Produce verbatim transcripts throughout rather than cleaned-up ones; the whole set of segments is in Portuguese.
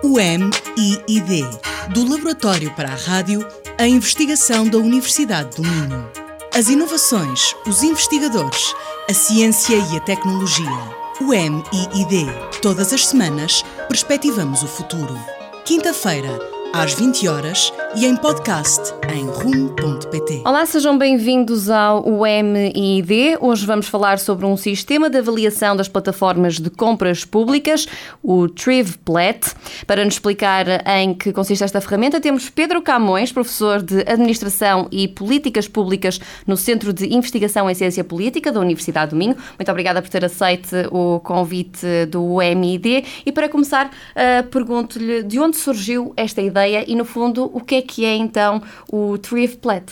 U M I I D, do Laboratório para a Rádio, a investigação da Universidade do Minho. As inovações, os investigadores, a ciência e a tecnologia. U M I I D. Todas as semanas, perspectivamos o futuro. Quinta-feira, às vinte horas e em podcast em rumo ponto pt. Olá, sejam bem-vindos ao U M I D. Hoje vamos falar sobre um sistema de avaliação das plataformas de compras públicas, o TrivPlat. Para nos explicar em que consiste esta ferramenta, temos Pedro Camões, professor de Administração e Políticas Públicas no Centro de Investigação em Ciência Política da Universidade do Minho. Muito obrigada por ter aceito o convite do U M I D. E para começar, uh, pergunto-lhe de onde surgiu esta ideia e, no fundo, o que é que é, então, o TrivPlat?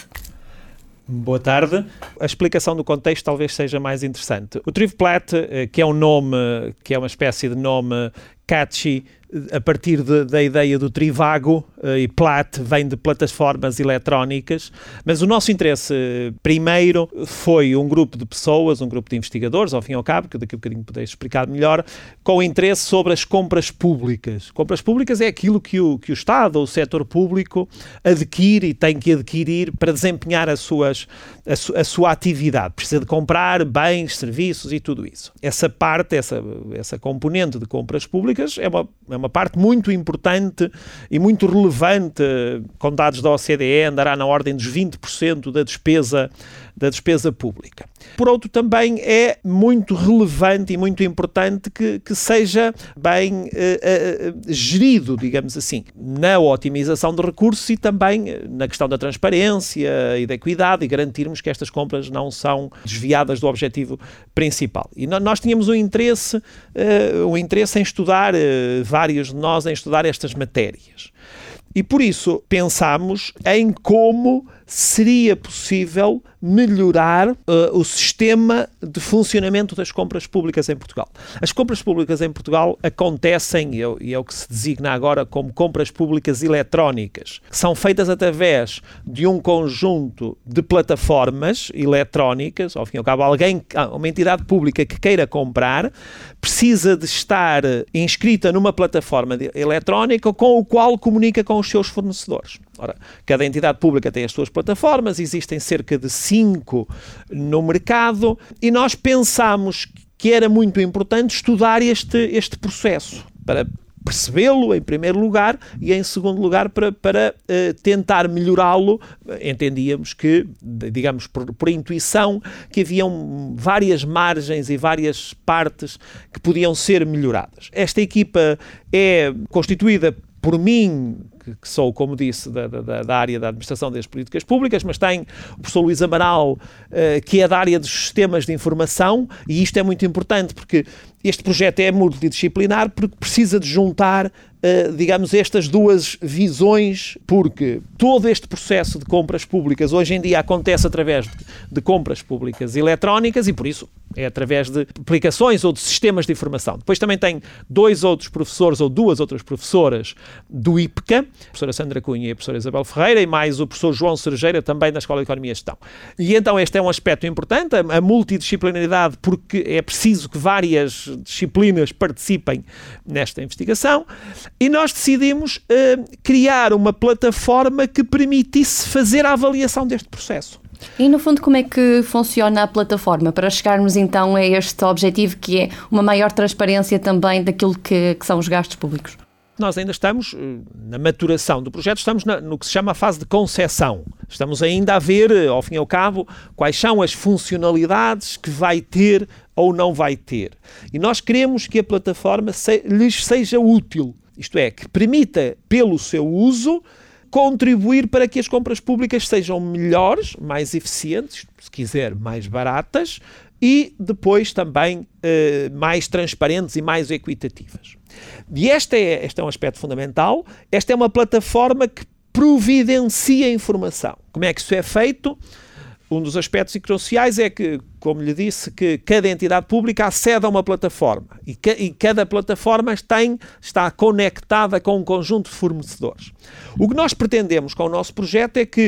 Boa tarde. A explicação do contexto talvez seja mais interessante. O TrivPlat, que é um nome, que é uma espécie de nome catchy, a partir de, da ideia do trivago, e plat vem de plataformas eletrónicas, mas o nosso interesse primeiro foi um grupo de pessoas, um grupo de investigadores, ao fim e ao cabo, que daqui a bocadinho podeis explicar melhor, com interesse sobre as compras públicas. Compras públicas é aquilo que o, que o Estado ou o setor público adquire e tem que adquirir para desempenhar as suas, a, su, a sua atividade. Precisa de comprar bens, serviços e tudo isso. Essa parte, essa, essa componente de compras públicas é uma É uma parte muito importante e muito relevante, com dados da O C D E, andará na ordem dos vinte por cento da despesa, da despesa pública. Por outro, também é muito relevante e muito importante que, que seja bem eh, eh, gerido, digamos assim, na otimização de recursos e também na questão da transparência e da equidade e garantirmos que estas compras não são desviadas do objetivo principal. E no, nós tínhamos um interesse, eh, um interesse em estudar eh, vários de nós em estudar estas matérias. E por isso pensámos em como seria possível melhorar uh, o sistema de funcionamento das compras públicas em Portugal. As compras públicas em Portugal acontecem, e é, e é o que se designa agora como compras públicas eletrónicas, que são feitas através de um conjunto de plataformas eletrónicas. Ao fim e ao cabo, alguém, uma entidade pública que queira comprar, precisa de estar inscrita numa plataforma de, eletrónica com o qual comunica com os seus fornecedores. Ora, cada entidade pública tem as suas plataformas, existem cerca de cinco no mercado, e nós pensámos que era muito importante estudar este, este processo, para percebê-lo em primeiro lugar e em segundo lugar para, para uh, tentar melhorá-lo. Entendíamos que, digamos, por, por intuição, que haviam várias margens e várias partes que podiam ser melhoradas. Esta equipa é constituída por mim, que sou, como disse, da, da, da área da Administração das Políticas Públicas, mas tem o professor Luís Amaral, uh, que é da área dos sistemas de informação, e isto é muito importante porque este projeto é multidisciplinar, porque precisa de juntar, uh, digamos, estas duas visões, porque todo este processo de compras públicas hoje em dia acontece através de, de compras públicas eletrónicas e, por isso, é através de aplicações ou de sistemas de informação. Depois também tem dois outros professores ou duas outras professoras do I P C A, a professora Sandra Cunha e a professora Isabel Ferreira, e mais o professor João Cerejeira, também da Escola de Economia e Gestão. E então este é um aspecto importante, a, a multidisciplinaridade, porque é preciso que várias disciplinas participem nesta investigação, e nós decidimos uh, criar uma plataforma que permitisse fazer a avaliação deste processo. E, no fundo, como é que funciona a plataforma para chegarmos, então, a este objetivo que é uma maior transparência também daquilo que, que são os gastos públicos? Nós ainda estamos na maturação do projeto, estamos na, no que se chama a fase de concepção. Estamos ainda a ver, ao fim e ao cabo, quais são as funcionalidades que vai ter ou não vai ter. E nós queremos que a plataforma se, lhes seja útil, isto é, que permita, pelo seu uso, contribuir para que as compras públicas sejam melhores, mais eficientes, se quiser, mais baratas, e depois também eh, mais transparentes e mais equitativas. E este é, este é um aspecto fundamental. Esta é uma plataforma que providencia informação. Como é que isso é feito? Um dos aspectos cruciais é que, como lhe disse, que cada entidade pública acede a uma plataforma e, ca- e cada plataforma tem, está conectada com um conjunto de fornecedores. O que nós pretendemos com o nosso projeto é que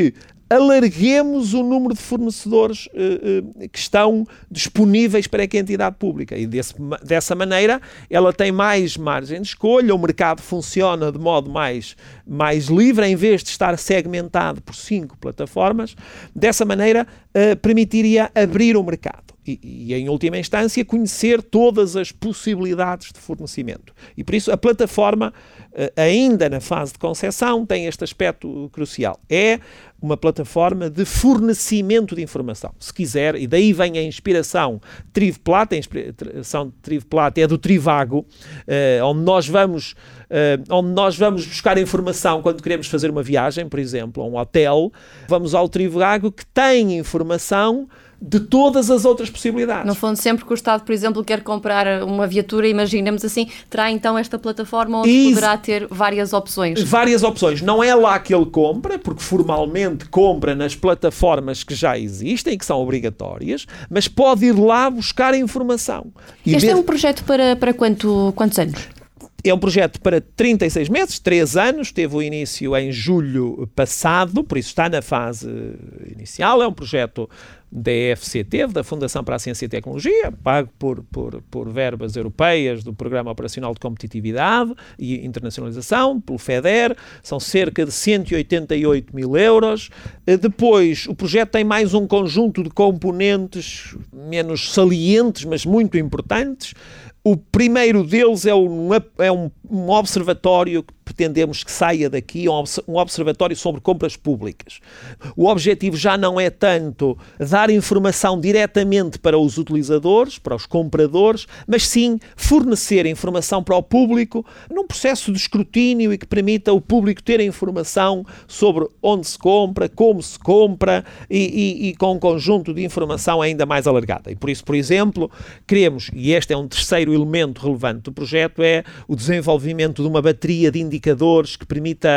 alarguemos o número de fornecedores uh, uh, que estão disponíveis para que a entidade pública. E desse, dessa maneira ela tem mais margem de escolha, o mercado funciona de modo mais, mais livre, em vez de estar segmentado por cinco plataformas. Dessa maneira uh, permitiria abrir o mercado. E, e, em última instância, conhecer todas as possibilidades de fornecimento. E, por isso, a plataforma, ainda na fase de concepção, tem este aspecto crucial. É uma plataforma de fornecimento de informação, se quiser, e daí vem a inspiração Trivplat. A inspiração Trivplat é do Trivago, eh, onde nós vamos... Uh, onde nós vamos buscar informação quando queremos fazer uma viagem, por exemplo, a um hotel. Vamos ao Trivago, que tem informação de todas as outras possibilidades. No fundo, sempre que o Estado, por exemplo, quer comprar uma viatura, imaginemos assim, terá então esta plataforma onde e poderá ter várias opções. Várias opções. Não é lá que ele compra, porque formalmente compra nas plataformas que já existem e que são obrigatórias, mas pode ir lá buscar a informação. E este ver... é um projeto para, para quanto, quantos anos? É um projeto para trinta e seis meses, três anos, teve o início em julho passado, por isso está na fase inicial. É um projeto da E F C T, da Fundação para a Ciência e Tecnologia, pago por, por, por verbas europeias do Programa Operacional de Competitividade e Internacionalização, pelo FEDER, são cerca de cento e oitenta e oito mil euros. Depois, o projeto tem mais um conjunto de componentes menos salientes, mas muito importantes. O primeiro deles é um, é um, um observatório que pretendemos que saia daqui, um observatório sobre compras públicas. O objetivo já não é tanto dar informação diretamente para os utilizadores, para os compradores, mas sim fornecer informação para o público num processo de escrutínio e que permita o público ter a informação sobre onde se compra, como se compra e, e, e com um conjunto de informação ainda mais alargada. E por isso, por exemplo, queremos, e este é um terceiro elemento relevante do projeto, é o desenvolvimento de uma bateria de indicadores que permita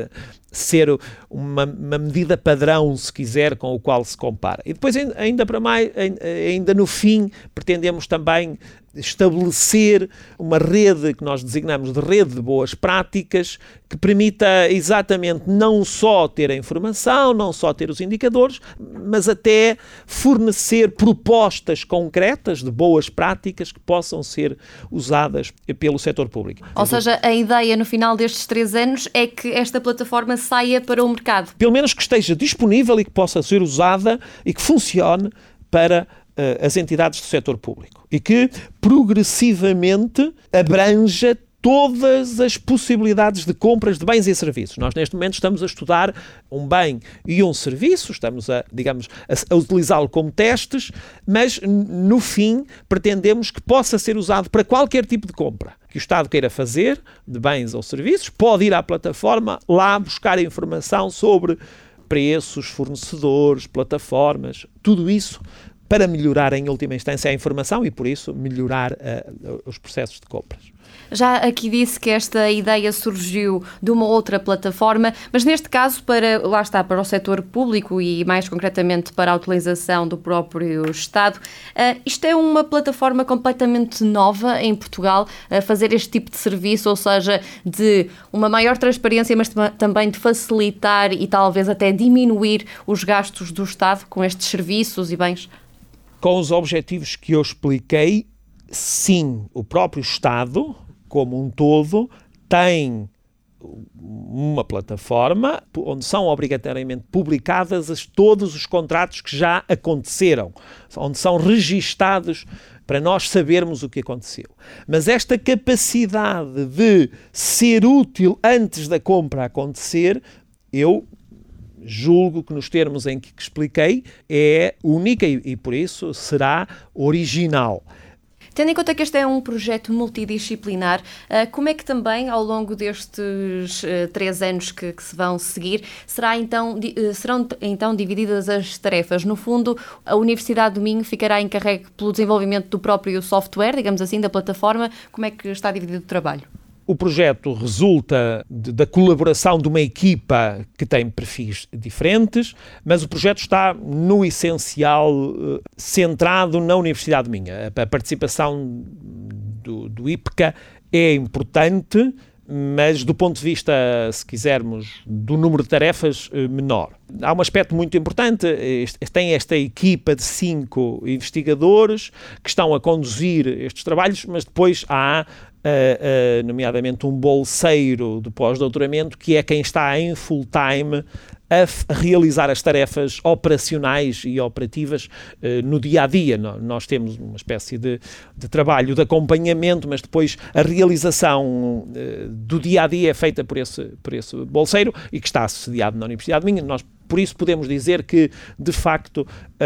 ser uma, uma medida padrão, se quiser, com o qual se compara. E depois, ainda para mais, ainda no fim, pretendemos também estabelecer uma rede que nós designamos de rede de boas práticas que permita exatamente não só ter a informação, não só ter os indicadores, mas até fornecer propostas concretas de boas práticas que possam ser usadas pelo setor público. Ou seja, a ideia no final destes três anos é que esta plataforma saia para o mercado. Pelo menos que esteja disponível e que possa ser usada e que funcione para uh, as entidades do setor público e que progressivamente abranja todas as possibilidades de compras de bens e serviços. Nós, neste momento, estamos a estudar um bem e um serviço, estamos a, digamos, a, a utilizá-lo como testes, mas, no fim, pretendemos que possa ser usado para qualquer tipo de compra que o Estado queira fazer, de bens ou serviços. Pode ir à plataforma, lá buscar a informação sobre preços, fornecedores, plataformas, tudo isso para melhorar, em última instância, a informação e, por isso, melhorar uh, os processos de compras. Já aqui disse que esta ideia surgiu de uma outra plataforma, mas neste caso, para, lá está, para o setor público e mais concretamente para a utilização do próprio Estado, uh, isto é uma plataforma completamente nova em Portugal a fazer este tipo de serviço, ou seja, de uma maior transparência, mas também de facilitar e talvez até diminuir os gastos do Estado com estes serviços e bens? Com os objetivos que eu expliquei, sim, o próprio Estado, como um todo, tem uma plataforma onde são obrigatoriamente publicadas as, todos os contratos que já aconteceram, onde são registados para nós sabermos o que aconteceu. Mas esta capacidade de ser útil antes da compra acontecer, eu julgo que nos termos em que expliquei é única e, e por isso será original. Tendo em conta que este é um projeto multidisciplinar, como é que também, ao longo destes três anos que, que se vão seguir, será então, serão então divididas as tarefas? No fundo, a Universidade do Minho ficará encarregue pelo desenvolvimento do próprio software, digamos assim, da plataforma. Como é que está dividido o trabalho? O projeto resulta de, da colaboração de uma equipa que tem perfis diferentes, mas o projeto está, no essencial, centrado na Universidade do Minho. A participação do, do I P C A é importante, mas do ponto de vista, se quisermos, do número de tarefas, menor. Há um aspecto muito importante, tem esta equipa de cinco investigadores que estão a conduzir estes trabalhos, mas depois há, uh, uh, nomeadamente, um bolseiro de pós-doutoramento que é quem está em full-time a, a realizar as tarefas operacionais e operativas uh, no dia-a-dia. Nós temos uma espécie de, de trabalho de acompanhamento, mas depois a realização uh, do dia-a-dia é feita por esse, por esse bolseiro e que está assediado na Universidade de Minho. Nós Por isso podemos dizer que, de facto,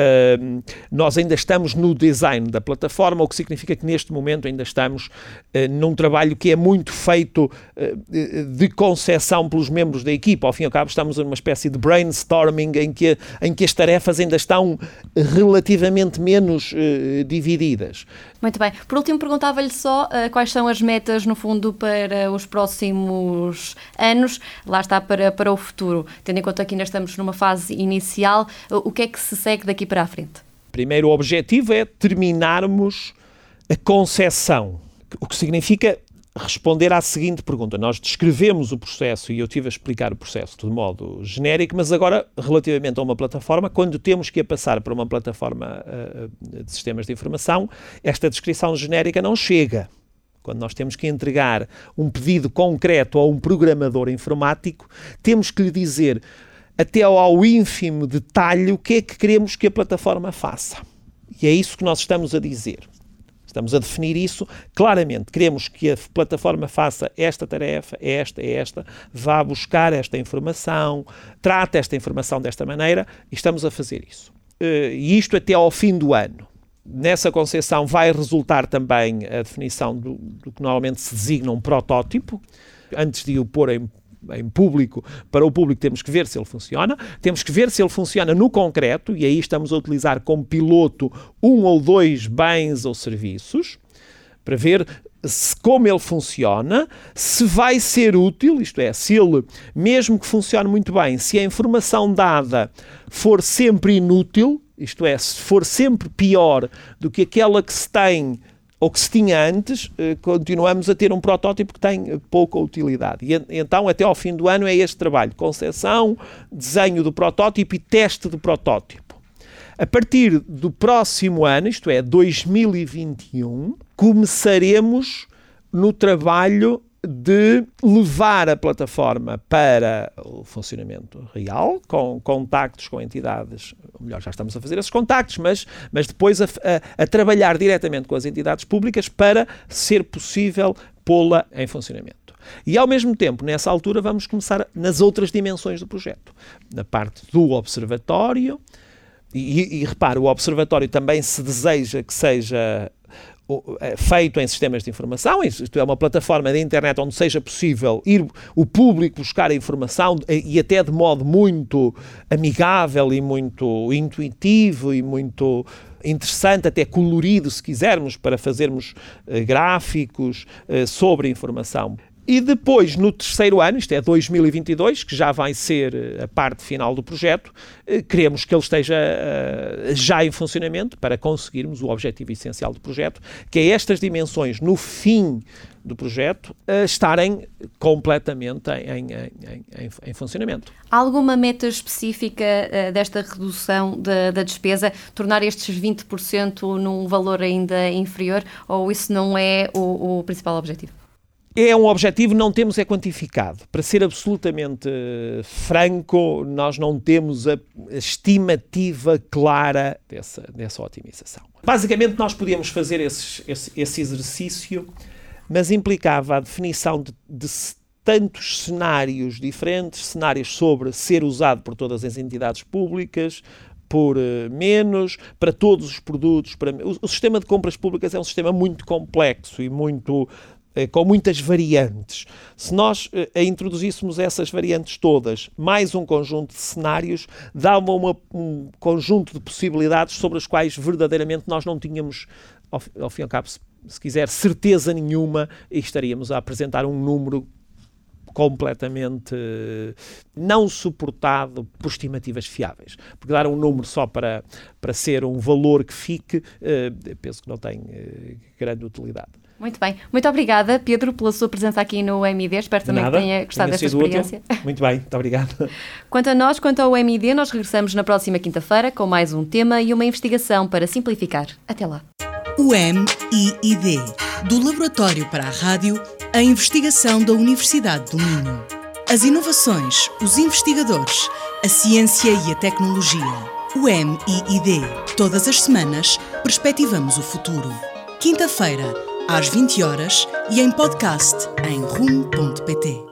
uh, nós ainda estamos no design da plataforma, o que significa que neste momento ainda estamos uh, num trabalho que é muito feito uh, de concepção pelos membros da equipa. Ao fim e ao cabo estamos numa espécie de brainstorming em que, em que as tarefas ainda estão relativamente menos uh, divididas. Muito bem. Por último, perguntava-lhe só uh, quais são as metas, no fundo, para os próximos anos, lá está, para, para o futuro, tendo em conta que ainda estamos numa fase inicial, o que é que se segue daqui para a frente? Primeiro, o objetivo é terminarmos a concepção, o que significa responder à seguinte pergunta. Nós descrevemos o processo e eu estive a explicar o processo de modo genérico, mas agora, relativamente a uma plataforma, quando temos que a passar para uma plataforma uh, de sistemas de informação, esta descrição genérica não chega. Quando nós temos que entregar um pedido concreto a um programador informático, temos que lhe dizer até ao ínfimo detalhe o que é que queremos que a plataforma faça. E é isso que nós estamos a dizer. Estamos a definir isso claramente. Queremos que a plataforma faça esta tarefa, esta, esta, vá buscar esta informação, trate esta informação desta maneira e estamos a fazer isso. E isto até ao fim do ano. Nessa concepção vai resultar também a definição do, do que normalmente se designa um protótipo. Antes de o pôr em em público, para o público temos que ver se ele funciona, temos que ver se ele funciona no concreto, e aí estamos a utilizar como piloto um ou dois bens ou serviços, para ver se, como ele funciona, se vai ser útil, isto é, se ele, mesmo que funcione muito bem, se a informação dada for sempre inútil, isto é, se for sempre pior do que aquela que se tem ou que se tinha antes, continuamos a ter um protótipo que tem pouca utilidade. E então, até ao fim do ano, é este trabalho: concepção, desenho do protótipo e teste do protótipo. A partir do próximo ano, isto é, dois mil e vinte e um, começaremos no trabalho de levar a plataforma para o funcionamento real, com contactos com entidades, ou melhor, já estamos a fazer esses contactos, mas, mas depois a, a, a trabalhar diretamente com as entidades públicas para ser possível pô-la em funcionamento. E, ao mesmo tempo, nessa altura, vamos começar nas outras dimensões do projeto. Na parte do observatório, e, e repare, o observatório também se deseja que seja feito em sistemas de informação, isto é uma plataforma de internet onde seja possível ir o público buscar a informação e até de modo muito amigável e muito intuitivo e muito interessante, até colorido, se quisermos, para fazermos uh, gráficos uh, sobre a informação. E depois, no terceiro ano, isto é dois mil e vinte e dois, que já vai ser a parte final do projeto, queremos que ele esteja uh, já em funcionamento para conseguirmos o objetivo essencial do projeto, que é estas dimensões, no fim do projeto, uh, estarem completamente em, em, em, em funcionamento. Há alguma meta específica uh, desta redução da, da despesa, tornar estes vinte por cento num valor ainda inferior, ou isso não é o, o principal objetivo? É um objetivo, não temos é quantificado. Para ser absolutamente uh, franco, nós não temos a, a estimativa clara dessa, dessa otimização. Basicamente, nós podíamos fazer esses, esse, esse exercício, mas implicava a definição de, de tantos cenários diferentes, cenários sobre ser usado por todas as entidades públicas, por uh, menos, para todos os produtos. Para, o, o sistema de compras públicas é um sistema muito complexo e muito... com muitas variantes. Se nós uh, introduzíssemos essas variantes todas, mais um conjunto de cenários, dava uma, um conjunto de possibilidades sobre as quais verdadeiramente nós não tínhamos, ao, ao fim e ao cabo, se, se quiser, certeza nenhuma, e estaríamos a apresentar um número completamente uh, não suportado por estimativas fiáveis. Porque dar um número só para, para ser um valor que fique, uh, penso que não tem uh, grande utilidade. Muito bem. Muito obrigada, Pedro, pela sua presença aqui no U M I D. Espero também Nada. que tenha gostado Tenha desta sido experiência. útil. Muito bem, muito obrigado. Quanto a nós, quanto ao U M I D, nós regressamos na próxima quinta-feira com mais um tema e uma investigação para simplificar. Até lá. U M I I D, do Laboratório para a Rádio, a investigação da Universidade do Minho. As inovações, os investigadores, a ciência e a tecnologia. U M I I D. Todas as semanas, perspectivamos o futuro. Quinta-feira, às vinte horas e em podcast em rumo ponto pt.